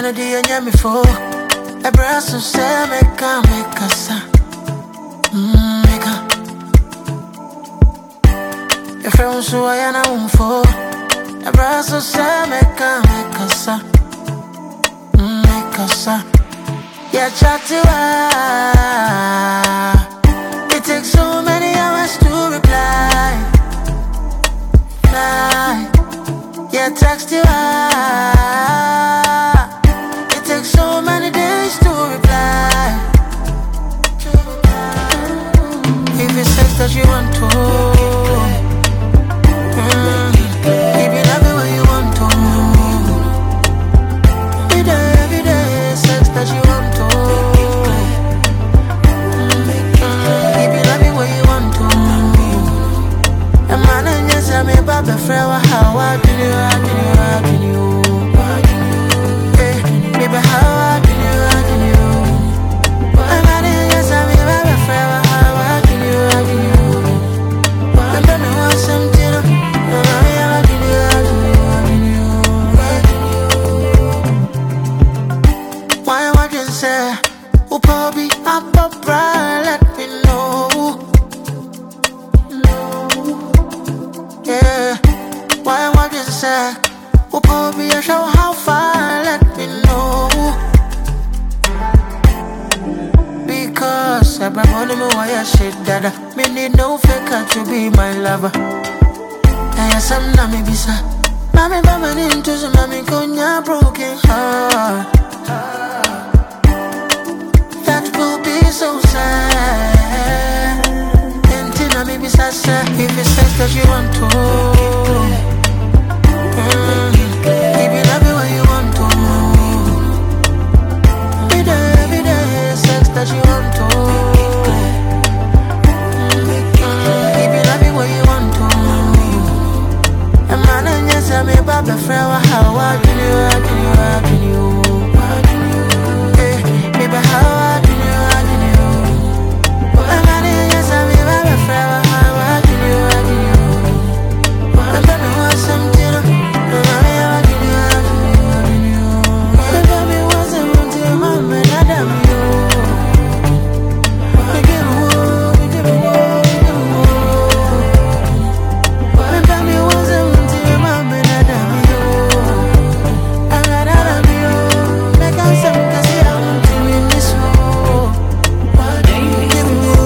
melody and yami for a brass of say make a sa. Make a your friends who I am for a brass of say make a sa. Make a sa. Yeah, chat to her. It takes so many hours to reply. Yeah, text you it takes so many days to reply. If it says that you want to, keep it everywhere you want to. Every day, sex that you want to. Keep it everywhere you want to. A man and yes, I'm a baby friend. How I do you? Baby, how I do you? A man and yes, I'm a baby friend. How I do you? And then I want something. Why would you say, oh, Bobby, I'm a bride, let me know. Yeah, why would you say, oh, Bobby, I show how far, let me know. Because I'm on me, why I shit dada. Me need no faker to be my lover. Yes, I'm not me bisa. Mami, mama, into some mami, konya broken heart. That will be so sad. Intina maybe sasa. If it says that you want to, keep it everywhere you want to. Every day, sex that you want to. Keep it everywhere you want to. A man and yes, I'm a baby friend. How I do you? Baby, how I do you? A man and yes, I'm a baby friend. How I do you? And then I want something. How I do you? And then I want something. Mama, and I'm you. We give a war, we give a war, we give a war. And then I want something. Mama, and I'm you. And I'm you. Make us some cause you don't do in this war. Give a war.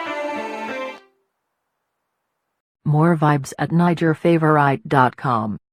More vibes at NigerFavorite.com.